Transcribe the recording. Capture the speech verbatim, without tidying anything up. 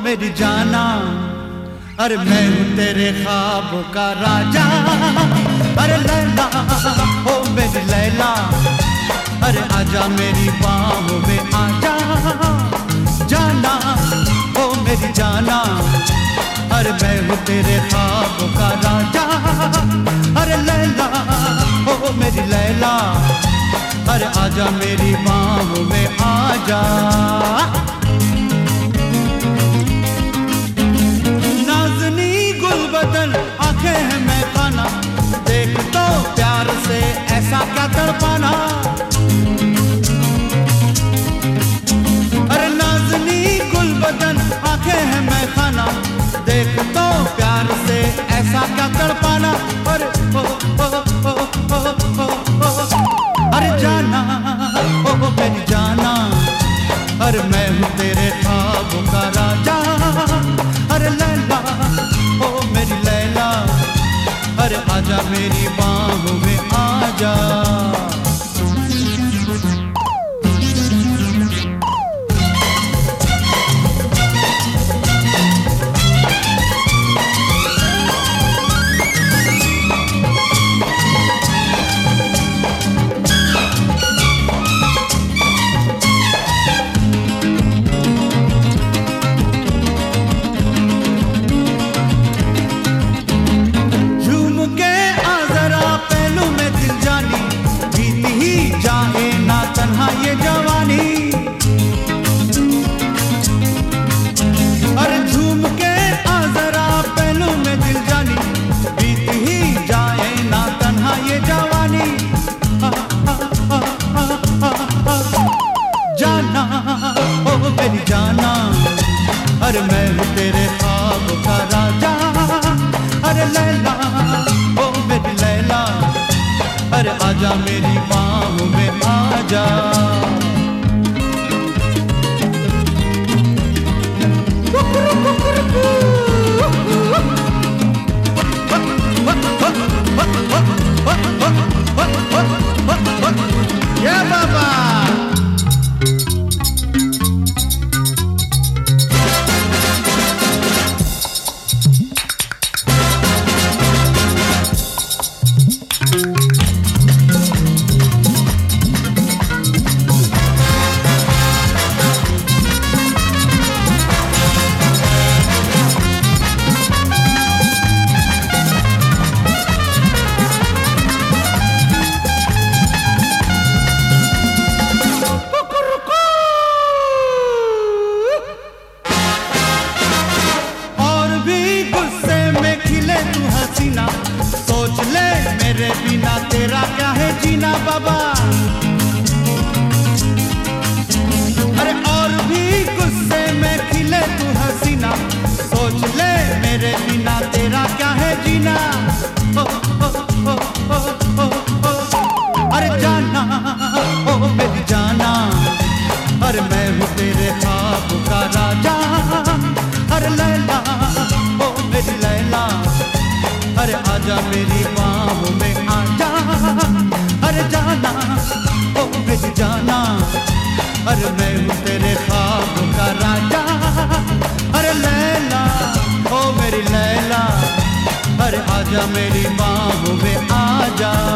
मेरी जाना, अरे मैं हूँ तेरे ख्वाबों का राजा। अरे लैला ओ मेरी लैला, अरे आजा मेरी बाहों में आजा। जाना ओ मेरी जाना, अरे मैं हूँ तेरे ख्वाबों का राजा। अरे लैला ओ मेरी लैला, अरे आजा मेरी बाहों में आजा। नाज़नी गुलबदन आंखें हैं मैं खाना, देख तो प्यार से ऐसा क्या तड़पाना। अरे नाज़नी गुलबदन आंखें हैं मैं खाना, देख तो प्यार से ऐसा क्या तड़पाना। अरे ओ ओ ओ ओ ओ ओ अरे जाना ओ मेरी जाना, अरे मैं हूँ तेरे ख्वाबों का राजा। अरे लैला ओ मेरी लैला, अरे आजा मेरी बाहों में आजा। ये जवानी अरे झूम के आ जरा पहलू में दिल जानी, बीत ही जाए ना तन्हा ये जवानी। आ, आ, आ, आ, आ, आ, जाना ओ मेरी जाना, अरे मैं हूँ तेरे ख्वाब का राजा। अरे लैला ओ मेरी लैला, अरे आजा मेरी बाहों में आजा। या बाबा सोच ले मेरे बिना तेरा क्या है जीना बाबा। अरे और भी गुस्से में खिले तू हसीना, सोच ले मेरे बिना तेरा क्या है जीना। ओ, ओ, ओ, ओ, ओ, ओ, अरे जाना ओ मेरी जाना, अरे मैं हूँ तेरे ख्वाब का राजा। अरे लैला ओ मेरी लैला, अरे आजा मेरी बाहों में आजा। अरे जाना ओ मेरी जाना, अरे मैं हूँ तेरे ख्वाब का राजा। अरे लैला ओ मेरी लैला, अरे आजा मेरी बाहों में आजा।